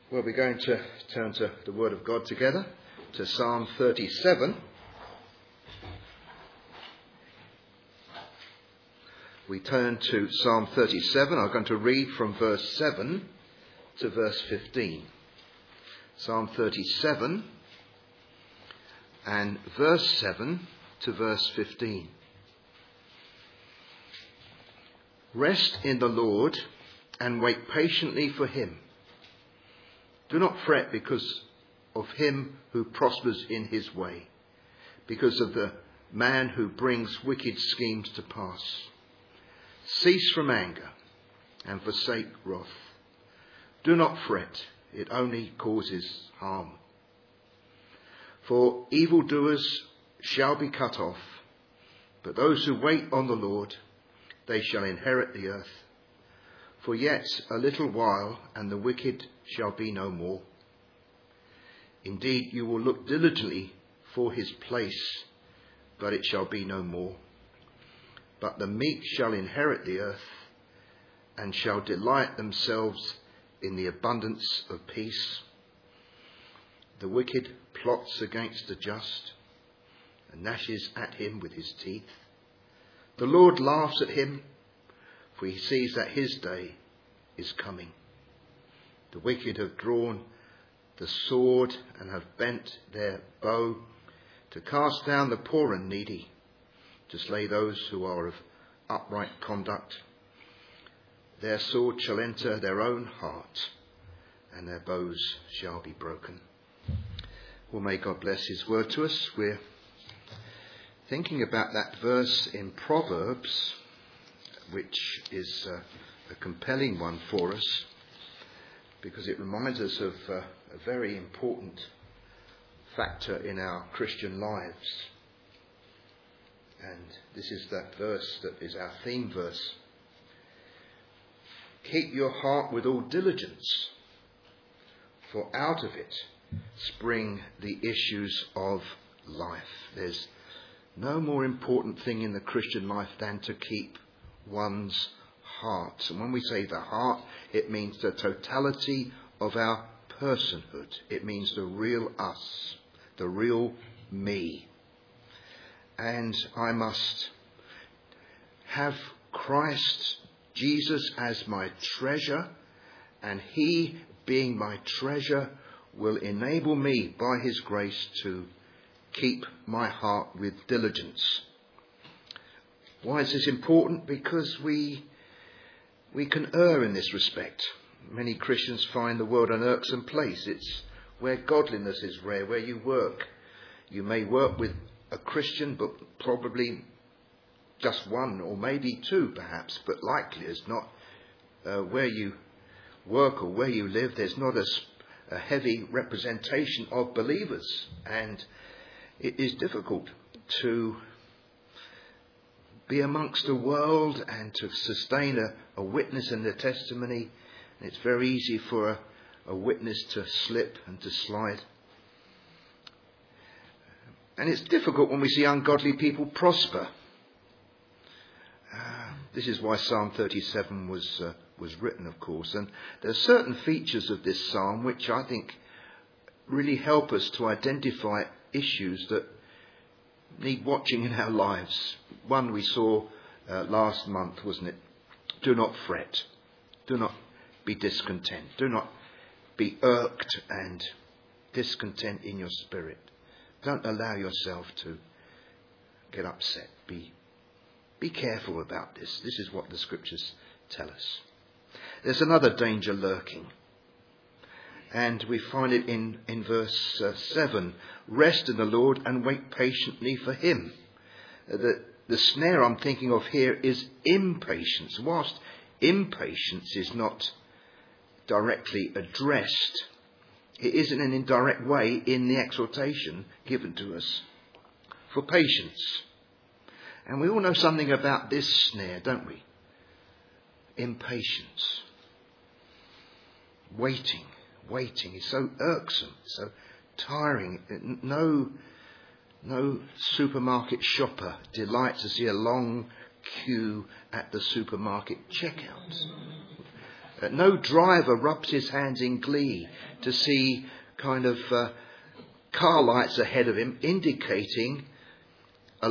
Well, we're going to turn to the Word of God together, to Psalm 37. We turn to Psalm 37. I'm going to read from verse 7 to verse 15. Psalm 37 and verse 7 to verse 15. Rest in the Lord and wait patiently for him. Do not fret because of him who prospers in his way, because of the man who brings wicked schemes to pass. Cease from anger and forsake wrath. Do not fret, it only causes harm. For evildoers shall be cut off, but those who wait on the Lord, they shall inherit the earth. For yet a little while, and the wicked shall be no more. Indeed, you will look diligently for his place, but it shall be no more. But the meek shall inherit the earth, and shall delight themselves in the abundance of peace. The wicked plots against the just, and gnashes at him with his teeth. The Lord laughs at him, for he sees that his day is coming. The wicked have drawn the sword and have bent their bow to cast down the poor and needy, to slay those who are of upright conduct. Their sword shall enter their own heart, and their bows shall be broken. Well, may God bless his word to us. We're thinking about that verse in Proverbs, which is a compelling one for us, because it reminds us of a very important factor in our Christian lives. And this is that verse that is our theme verse. Keep your heart with all diligence, for out of it spring the issues of life. There's no more important thing in the Christian life than to keep one's heart. And when we say the heart, it means the totality of our personhood. It means the real us, the real me. And I must have Christ Jesus as my treasure, and he, being my treasure, will enable me by his grace to keep my heart with diligence. Why is this important? Because we can err in this respect. Many Christians find the world an irksome place. It's where godliness is rare, where you work. You may work with a Christian, but probably just one or maybe two perhaps, but likely it's not where you work or where you live. There's not a heavy representation of believers, and it is difficult to be amongst the world and to sustain a witness and a testimony. And it's very easy for a witness to slip and to slide. And it's difficult when we see ungodly people prosper. This is why Psalm 37 was written, of course. And there are certain features of this psalm which I think really help us to identify issues that need watching in our lives. One we saw last month, wasn't it? Do not fret. Do not be discontent. Do not be irked and discontent in your spirit. Don't allow yourself to get upset. Be careful about this. This is what the scriptures tell us. There's another danger lurking. And we find it in verse 7. Rest in the Lord and wait patiently for him. The snare I'm thinking of here is impatience. Whilst impatience is not directly addressed, it is in an indirect way in the exhortation given to us for patience. And we all know something about this snare, don't we? Impatience. Waiting is so irksome, so tiring. No supermarket shopper delights to see a long queue at the supermarket checkout. No driver rubs his hands in glee to see kind of car lights ahead of him indicating a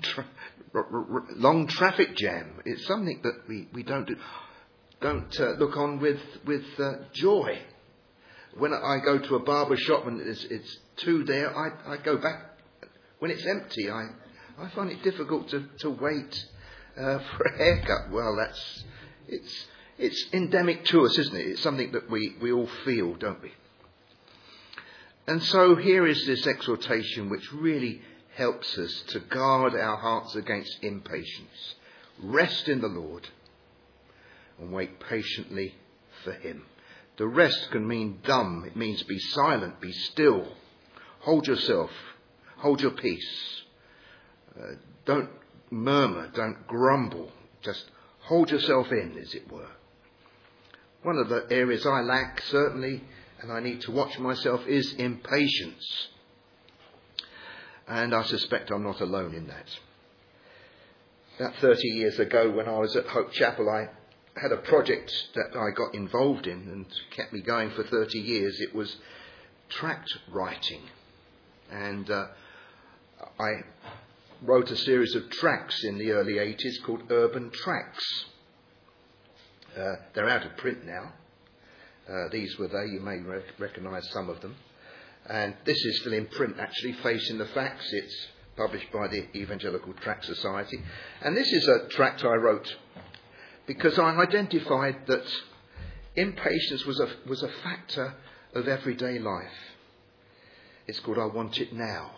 long traffic jam. It's something that we don't do. Don't look on with joy. When I go to a barber shop and it's two there, I go back. When it's empty, I find it difficult to wait for a haircut. Well, it's endemic to us, isn't it? It's something that we all feel, don't we? And so here is this exhortation which really helps us to guard our hearts against impatience. Rest in the Lord and wait patiently for him. The rest can mean dumb. It means be silent, be still. Hold yourself. Hold your peace. Don't murmur. Don't grumble. Just hold yourself in, as it were. One of the areas I lack, certainly, and I need to watch myself, is impatience. And I suspect I'm not alone in that. About 30 years ago, when I was at Hope Chapel, I had a project that I got involved in and kept me going for 30 years. It was tract writing. And I wrote a series of tracts in the early 80s called Urban Tracts. They're out of print now. These were they. You may recognise some of them. And this is still in print, actually, Facing the Facts. It's published by the Evangelical Tract Society. And this is a tract I wrote because I identified that impatience was a factor of everyday life. It's called I Want It Now.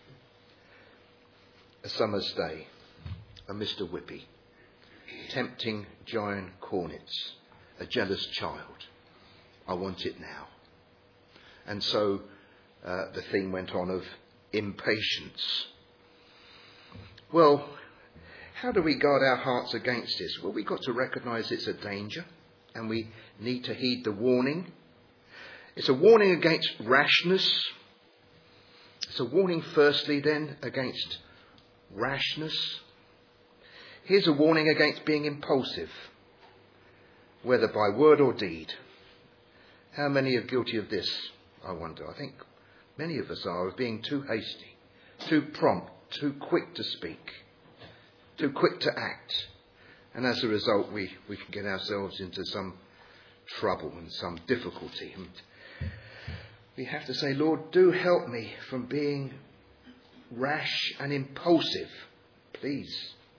A summer's day, a Mr. Whippy, tempting giant cornets, a jealous child. I want it now. And so the thing went on of impatience. Well, how do we guard our hearts against this? Well, we've got to recognise it's a danger and we need to heed the warning. It's a warning against rashness. It's a warning, firstly, then, against rashness. Here's a warning against being impulsive, whether by word or deed. How many are guilty of this, I wonder? I think many of us are, of being too hasty, too prompt, too quick to speak, too quick to act. And as a result, we can get ourselves into some trouble and some difficulty. And we have to say, Lord, do help me from being rash and impulsive, please.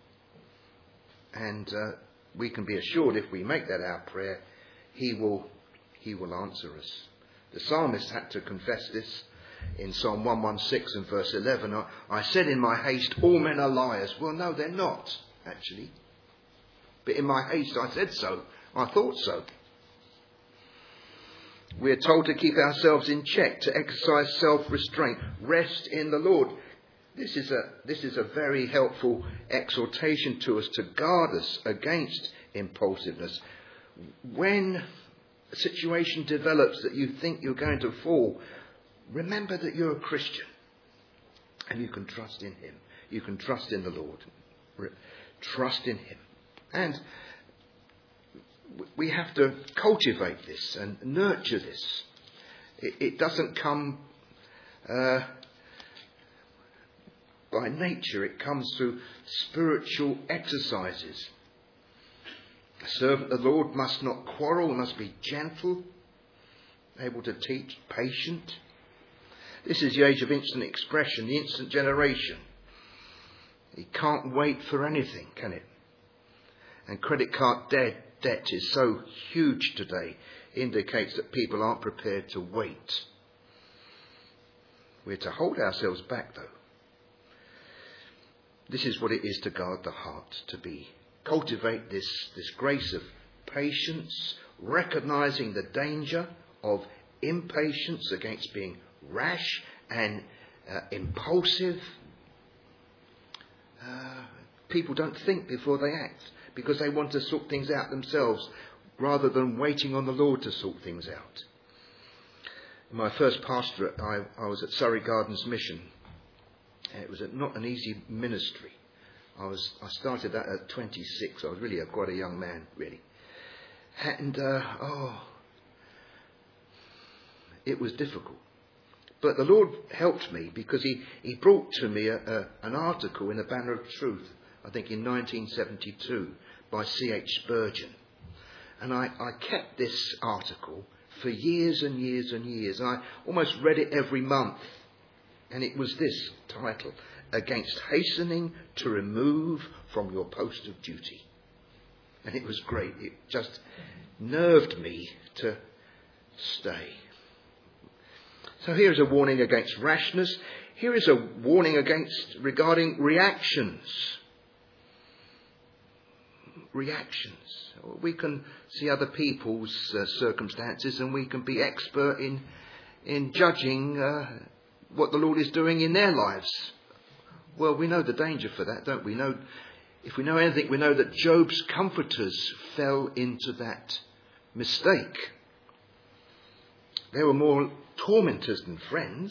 And we can be assured if we make that our prayer, he will answer us. The psalmist had to confess this in Psalm 116 and verse 11. I said in my haste, all men are liars. Well, no, they're not, actually. But in my haste, I said so. I thought so. We are told to keep ourselves in check, to exercise self-restraint, rest in the Lord. This is a very helpful exhortation to us to guard us against impulsiveness. When a situation develops that you think you're going to fall, remember that you're a Christian and you can trust in him. You can trust in the Lord. Trust in him. And we have to cultivate this and nurture this. It doesn't come by nature. It comes through spiritual exercises. A servant of the Lord must not quarrel, must be gentle, able to teach, patient. This is the age of instant expression, the instant generation. It can't wait for anything, can it? And credit card debt is so huge today, indicates that people aren't prepared to wait. We're to hold ourselves back, though. This is what it is to guard the heart, to cultivate this grace of patience, recognizing the danger of impatience against being rash and impulsive. People don't think before they act because they want to sort things out themselves rather than waiting on the Lord to sort things out. In my first pastorate, I was at Surrey Gardens Mission. It was not an easy ministry. I started that at 26. I was really quite a young man, really. And, it was difficult. But the Lord helped me because he brought to me an article in the Banner of Truth, I think in 1972, by C.H. Spurgeon. And I kept this article for years and years and years. I almost read it every month. And it was this title: Against Hastening to Remove from Your Post of Duty. And it was great. It just nerved me to stay. So here is a warning against rashness. Here is a warning regarding reactions. Reactions. We can see other people's circumstances, and we can be expert in judging what the Lord is doing in their lives. Well, we know the danger for that, don't we? If we know anything, we know that Job's comforters fell into that mistake. They were more tormentors than friends.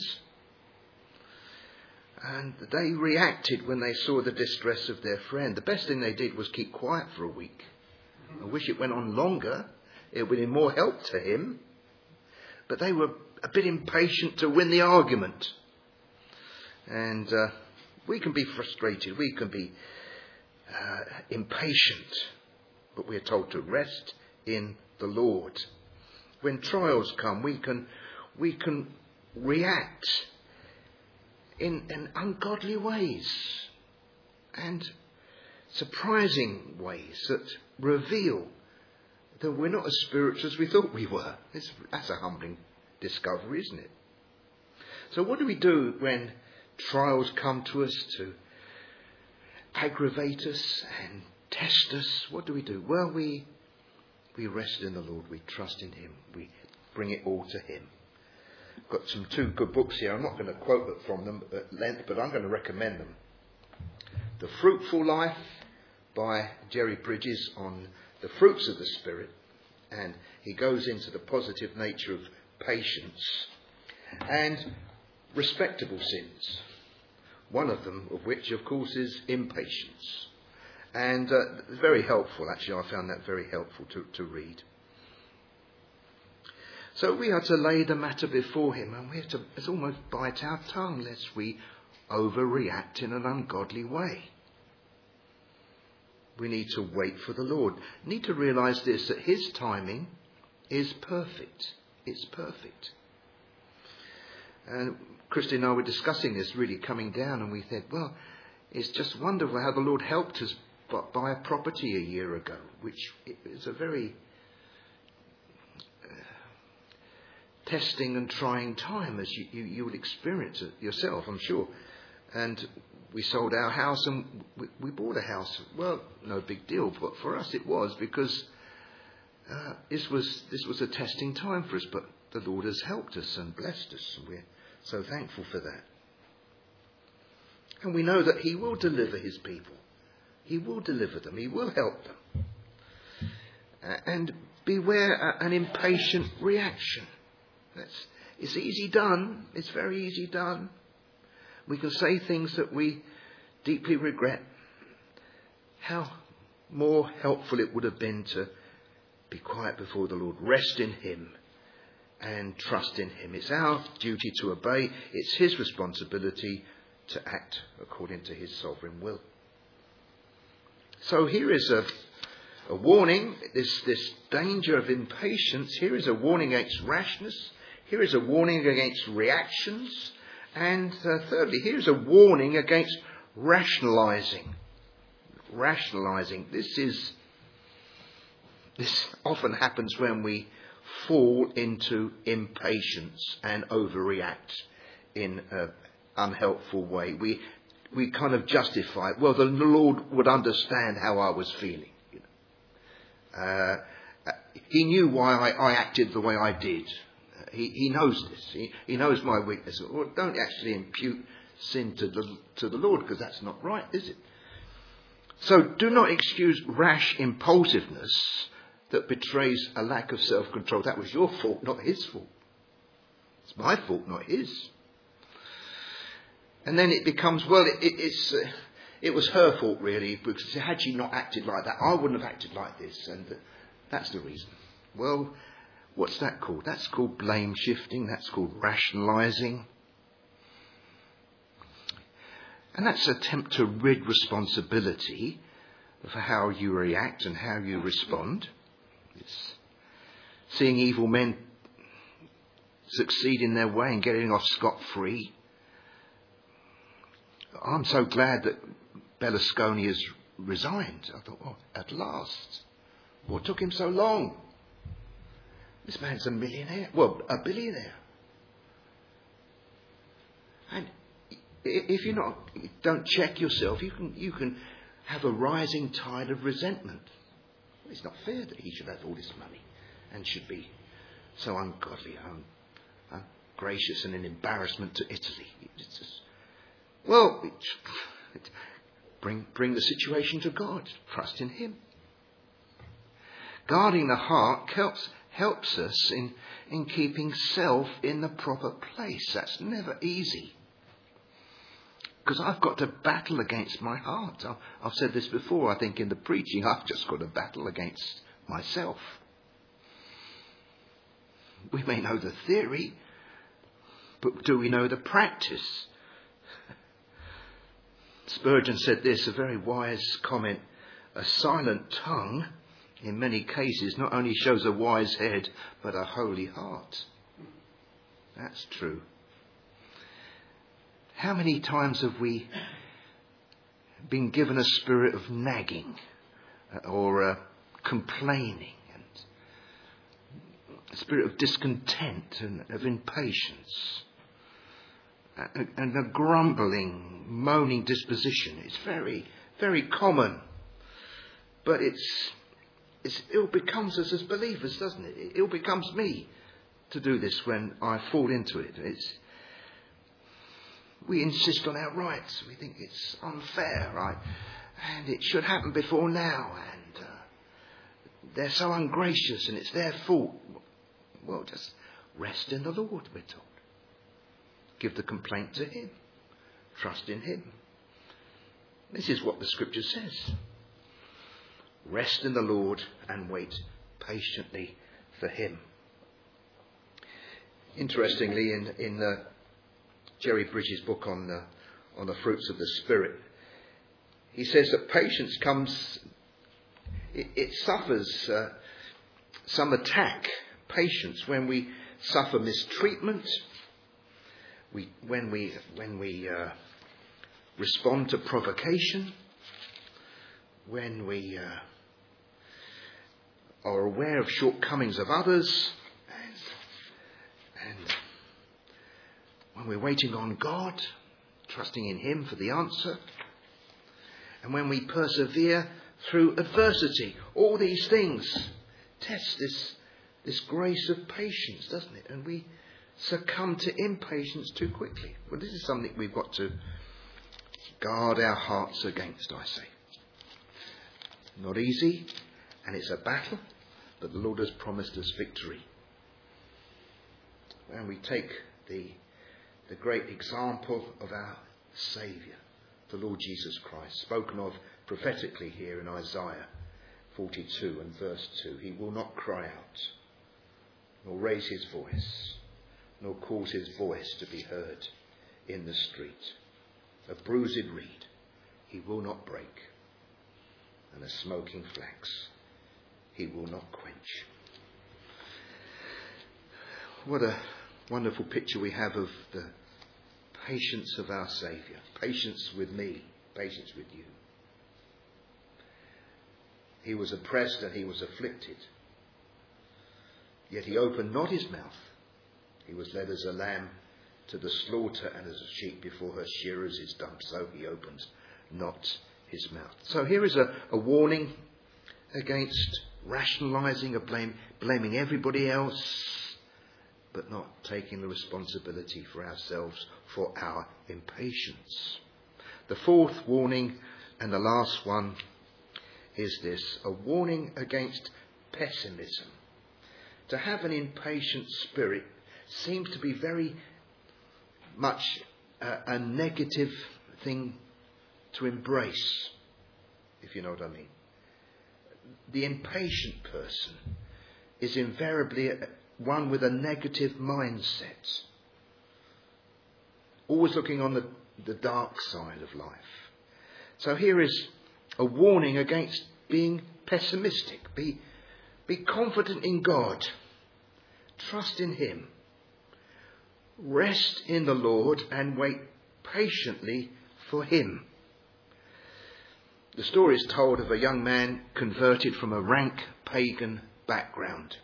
And they reacted when they saw the distress of their friend. The best thing they did was keep quiet for a week. I wish it went on longer. It would be more help to him. But they were a bit impatient to win the argument. And we can be frustrated. We can be impatient. But we're told to rest in the Lord. When trials come, we can react in ungodly ways and surprising ways that reveal that we're not as spiritual as we thought we were. That's a humbling discovery, isn't it? So what do we do when trials come to us to aggravate us and test us? What do we do? Well, we rest in the Lord. We trust in him. We bring it all to him. I've got two good books here. I'm not going to quote it from them at length, but I'm going to recommend them. The Fruitful Life by Jerry Bridges on the fruits of the Spirit. And he goes into the positive nature of patience and respectable sins. One of them, of which, of course, is impatience. And very helpful, actually. I found that very helpful to read. So we are to lay the matter before him, and we have to almost bite our tongue lest we overreact in an ungodly way. We need to wait for the Lord. We need to realise this, that his timing is perfect. It's perfect. And Christy and I were discussing this really coming down, and we said, well, it's just wonderful how the Lord helped us buy a property a year ago, which is a very testing and trying time, as you will experience it yourself, I'm sure. And we sold our house and we bought a house. Well, no big deal, but for us it was, because this was a testing time for us. But the Lord has helped us and blessed us, and we're so thankful for that. And we know that he will deliver his people. He will deliver them. He will help them. And beware an impatient reaction. It's easy done. It's very easy done. We can say things that we deeply regret. How more helpful it would have been to be quiet before the Lord, rest in him and trust in him. It's our duty to obey. It's his responsibility to act according to his sovereign will. So here is a warning, this danger of impatience. Here is a warning against rashness. Here is a warning against reactions. And thirdly, here is a warning against rationalising. Rationalising. This often happens when we fall into impatience and overreact in an unhelpful way. We kind of justify it. Well, the Lord would understand how I was feeling. He knew why I acted the way I did. He knows this. He knows my weakness. Well, don't actually impute sin to the Lord, because that's not right, is it? So do not excuse rash impulsiveness that betrays a lack of self-control. That was your fault, not his fault. It's my fault, not his. And then it becomes, well, it was her fault really, because had she not acted like that, I wouldn't have acted like this. And That's the reason. Well, what's that called? That's called blame shifting. That's called rationalising. And that's an attempt to rid responsibility for how you react and how you respond. It's seeing evil men succeed in their way and getting off scot-free. I'm so glad that Berlusconi has resigned. I thought, at last. What took him so long? This man's a millionaire. Well, a billionaire. And if don't check yourself, you can have a rising tide of resentment. It's not fair that he should have all this money and should be so ungodly, ungracious and an embarrassment to Italy. It's just, bring the situation to God. Trust in him. Guarding the heart helps us in keeping self in the proper place. That's never easy. Because I've got to battle against my heart. I've said this before, I think, in the preaching. I've just got to battle against myself. We may know the theory, but do we know the practice? Spurgeon said this, a very wise comment: a silent tongue, in many cases, not only shows a wise head, but a holy heart. That's true. How many times have we been given a spirit of nagging or complaining, and a spirit of discontent and of impatience and a grumbling, moaning disposition? It's very, very common. But it all becomes us as believers, doesn't it? It all becomes me to do this when I fall into it. We insist on our rights. We think it's unfair, right? And it should happen before now. And they're so ungracious and it's their fault. Well, just rest in the Lord, we're told. Give the complaint to him. Trust in him. This is what the scripture says. Rest in the Lord and wait patiently for him. Interestingly, in Jerry Bridges' book on the fruits of the Spirit, he says that patience comes, it suffers some attack, patience, when we suffer mistreatment, when we respond to provocation, when we are aware of shortcomings of others, and when we're waiting on God, trusting in him for the answer, and when we persevere through adversity. All these things test this grace of patience, doesn't it? And we succumb to impatience too quickly. Well, this is something we've got to guard our hearts against, I say. Not easy, and it's a battle, but the Lord has promised us victory. And we take the great example of our Saviour, the Lord Jesus Christ, spoken of prophetically here in Isaiah 42 and verse 2. He will not cry out, nor raise his voice, nor cause his voice to be heard in the street. A bruised reed he will not break, and a smoking flax he will not quench. What a wonderful picture we have of the patience of our Saviour. Patience with me, patience with you. He was oppressed and he was afflicted, yet he opened not his mouth. He was led as a lamb to the slaughter, and as a sheep before her shearers is dumb, so he opens not his mouth. So here is a warning against rationalising, of blaming everybody else, but not taking the responsibility for ourselves for our impatience. The fourth warning, and the last one, is this: a warning against pessimism. To have an impatient spirit seems to be very much a negative thing to embrace, if you know what I mean. the impatient person is invariably one with a negative mindset, always looking on the dark side of life. So here is a warning against being pessimistic. Be confident in God. Trust in Him. Rest in the Lord and wait patiently for Him. The story is told of a young man converted from a rank pagan background,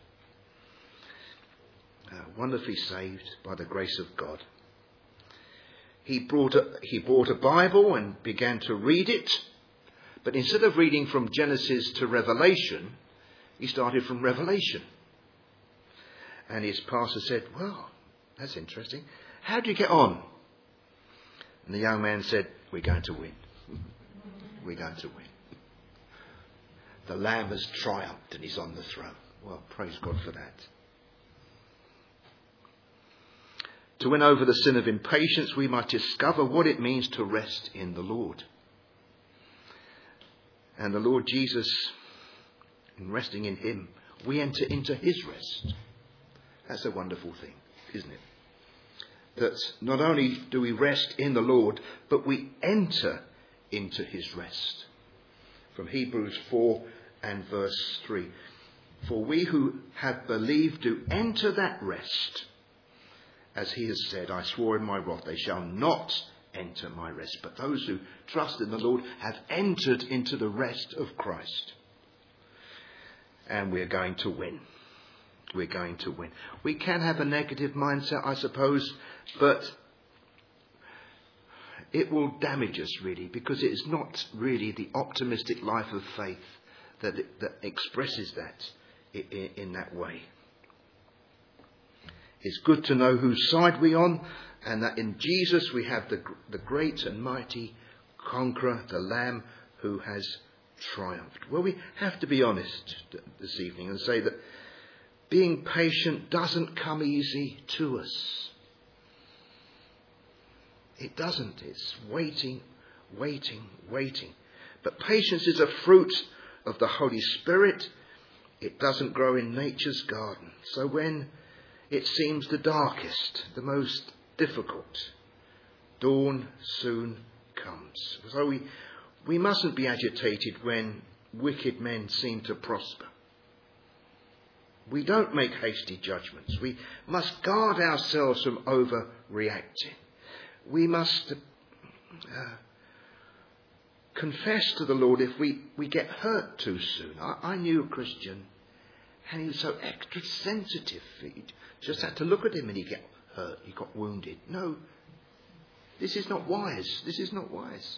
wonderfully saved by the grace of God. He bought a Bible and began to read it, but instead of reading from Genesis to Revelation, he started from Revelation. And his pastor said, "Well, that's interesting. How do you get on?" And the young man said, "We're going to win. We're going to win. The Lamb has triumphed and He's on the throne." Well, praise God for that. To win over the sin of impatience, we must discover what it means to rest in the Lord. And the Lord Jesus, in resting in Him, we enter into His rest. That's a wonderful thing, isn't it? That not only do we rest in the Lord, but we enter into His rest. From Hebrews 4 and verse 3. For we who have believed do enter that rest. As He has said, I swore in my wrath, they shall not enter my rest. But those who trust in the Lord have entered into the rest of Christ. And we're going to win. We're going to win. We can have a negative mindset, I suppose, but it will damage us really, because it is not really the optimistic life of faith that expresses that in that way. It's good to know whose side we're on, and that in Jesus we have the great and mighty conqueror, the Lamb who has triumphed. Well, we have to be honest this evening and say that being patient doesn't come easy to us. It doesn't. It's waiting. But patience is a fruit of the Holy Spirit. It doesn't grow in nature's garden. So when it seems the darkest, the most difficult, dawn soon comes. So we mustn't be agitated when wicked men seem to prosper. We don't make hasty judgments. We must guard ourselves from overreacting. We must confess to the Lord if we get hurt too soon. I knew a Christian, and he was so extra sensitive. You just had to look at him and he got hurt, he got wounded. No, this is not wise. This is not wise.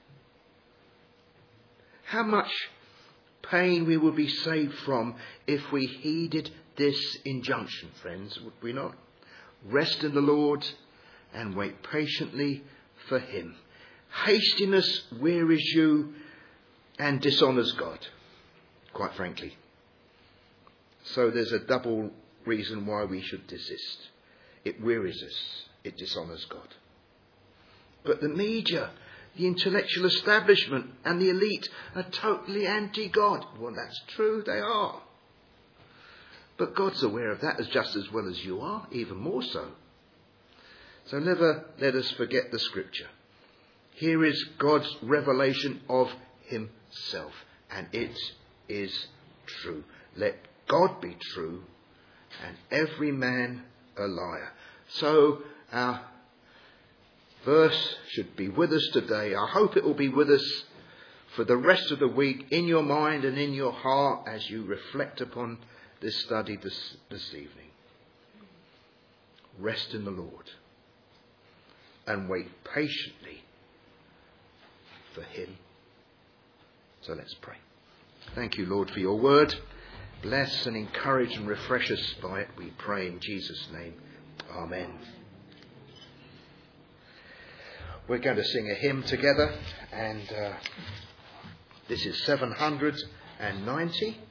How much pain we would be saved from if we heeded this injunction, friends, would we not? Rest in the Lord and wait patiently for Him. Hastiness wearies you and dishonours God, quite frankly. So there's a double reason why we should desist. It wearies us. It dishonours God. But the media, the intellectual establishment and the elite are totally anti-God. Well, that's true, they are. But God's aware of that just as well as you are, even more so. So never let us forget the Scripture. Here is God's revelation of Himself, and it is true. Let God be true, and every man a liar. So our verse should be with us today. I hope it will be with us for the rest of the week, in your mind and in your heart, as you reflect upon this study this evening. Rest in the Lord and wait patiently for Him. So let's pray. Thank you, Lord, for your word. Bless and encourage and refresh us by it, we pray in Jesus' name. Amen. We're going to sing a hymn together, and this is 790.